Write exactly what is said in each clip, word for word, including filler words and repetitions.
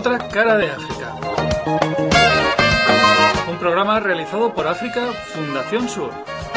otra cara de África. Un programa realizado por África Fundación Sur.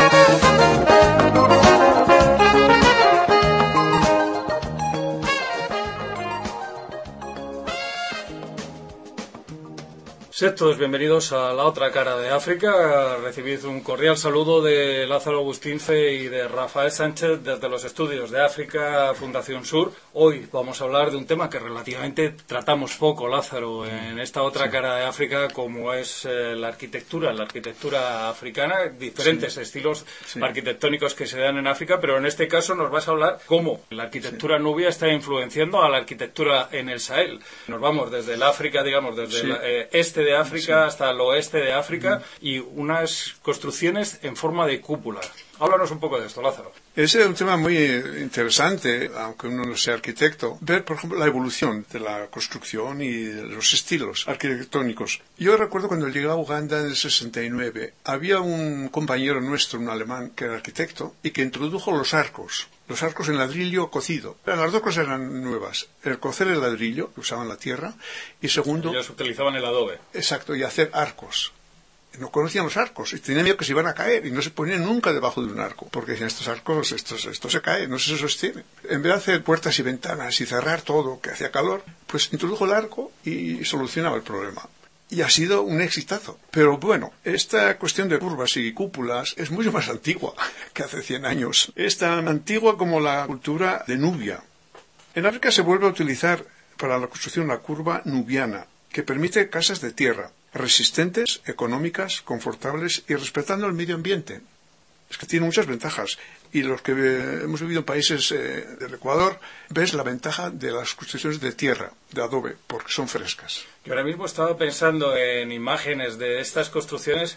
Sed todos bienvenidos a la otra cara de África. Recibid un cordial saludo de Lázaro Agustince y de Rafael Sánchez desde los estudios de África Fundación Sur. Hoy vamos a hablar de un tema que relativamente tratamos poco, Lázaro, en esta otra sí. cara de África, como es eh, la arquitectura, la arquitectura africana, diferentes sí. estilos sí. arquitectónicos que se dan en África, pero en este caso nos vas a hablar cómo la arquitectura sí. nubia está influenciando a la arquitectura en el Sahel. Nos vamos desde el África, digamos, desde sí. el eh, este de África sí. hasta el oeste de África uh-huh. y unas construcciones en forma de cúpula. Háblanos un poco de esto, Lázaro. Ese es un tema muy interesante, aunque uno no sea arquitecto, ver, por ejemplo, la evolución de la construcción y de los estilos arquitectónicos. Yo recuerdo cuando llegué a Uganda en el sesenta y nueve, había un compañero nuestro, un alemán, que era arquitecto, y que introdujo los arcos. Los arcos en ladrillo cocido. Las dos cosas eran nuevas. El cocer el ladrillo, que usaban la tierra, y segundo... Ellos utilizaban el adobe. Exacto, y hacer arcos. No conocían los arcos y tenían miedo que se iban a caer y no se ponían nunca debajo de un arco, porque decían, estos arcos, estos, esto se cae, no se sostiene. En vez de hacer puertas y ventanas y cerrar todo, que hacía calor, pues introdujo el arco y solucionaba el problema. Y ha sido un exitazo. Pero bueno, esta cuestión de curvas y cúpulas es mucho más antigua que hace cien años. Es tan antigua como la cultura de Nubia. En África se vuelve a utilizar para la construcción la curva nubiana, que permite casas de tierra, resistentes, económicas, confortables y respetando el medio ambiente. Es que tiene muchas ventajas. Y los que eh, hemos vivido en países eh, del Ecuador, ves la ventaja de las construcciones de tierra, de adobe, porque son frescas. Yo ahora mismo estaba pensando en imágenes de estas construcciones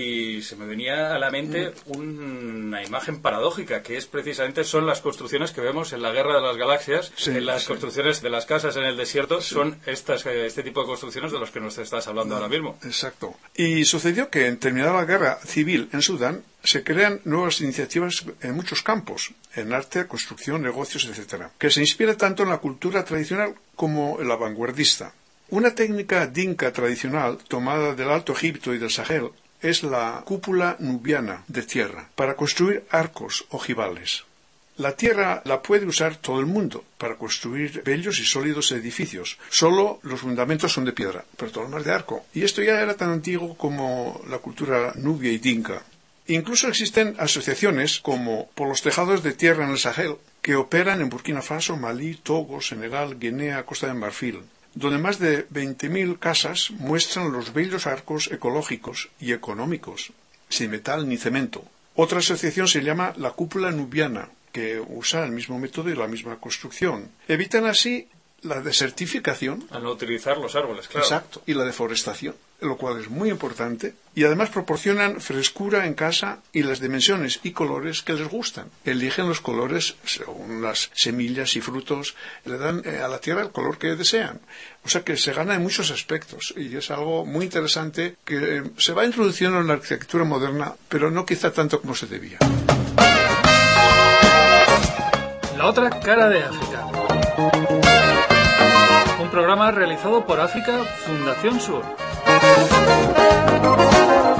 y se me venía a la mente una imagen paradójica, que es precisamente son las construcciones que vemos en la Guerra de las Galaxias, sí, en las sí. construcciones de las casas en el desierto, sí. son estas, este tipo de construcciones de los que nos estás hablando no, ahora mismo. Exacto. Y sucedió que, en terminada la guerra civil en Sudán, se crean nuevas iniciativas en muchos campos, en arte, construcción, negocios, etcétera, que se inspira tanto en la cultura tradicional como en la vanguardista. Una técnica dinka tradicional, tomada del Alto Egipto y del Sahel, es la cúpula nubiana de tierra, para construir arcos ojivales. La tierra la puede usar todo el mundo para construir bellos y sólidos edificios. Solo los fundamentos son de piedra, pero todo lo más de arco. Y esto ya era tan antiguo como la cultura nubia y dinka. Incluso existen asociaciones como por los tejados de tierra en el Sahel, que operan en Burkina Faso, Malí, Togo, Senegal, Guinea, Costa de Marfil, donde más de veinte mil casas muestran los bellos arcos ecológicos y económicos, sin metal ni cemento. Otra asociación se llama la cúpula nubiana, que usa el mismo método y la misma construcción. Evitan así la desertificación. Al no utilizar los árboles, claro. Exacto, y la deforestación, lo cual es muy importante. Y además proporcionan frescura en casa y las dimensiones y colores que les gustan. Eligen los colores según las semillas y frutos, le dan a la tierra el color que desean. O sea que se gana en muchos aspectos y es algo muy interesante que se va introduciendo en la arquitectura moderna, pero no quizá tanto como se debía. La otra cara de África. Un programa realizado por África Fundación Sur.